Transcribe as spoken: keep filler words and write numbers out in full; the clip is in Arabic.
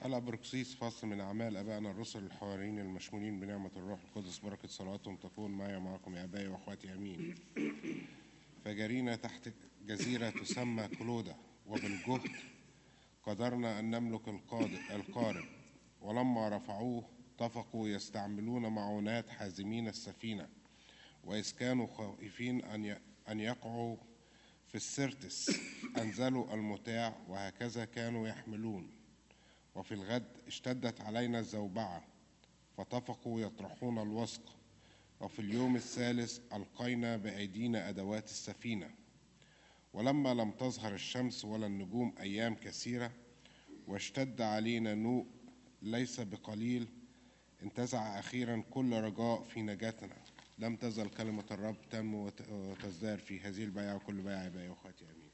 الأبركسيس فصل من أعمال أبائنا الرسل الحواريين المشمولين بنعمة الروح القدس، بركة صلواتهم تكون معي ومعكم يا أبائي وأخواتي أمين. فجرينا تحت جزيرة تسمى كلودة، وبالجهد قدرنا أن نملك القارب، ولما رفعوه اتفقوا يستعملون معونات حازمين السفينة، وإذ كانوا خائفين أن يقعوا في السرتس أنزلوا المتاع، وهكذا كانوا يحملون. وفي الغد اشتدت علينا الزوبعة فاتفقوا يطرحون الوثق، وفي اليوم الثالث ألقينا بأيدينا أدوات السفينة. ولما لم تظهر الشمس ولا النجوم أيام كثيرة واشتد علينا نوء ليس بقليل، انتزع أخيرا كل رجاء في نجاتنا. لم تزل كلمة الرب تنمو وتزداد في هذه البيعة وكل بيعة يا أبائي وأخواتي آمين.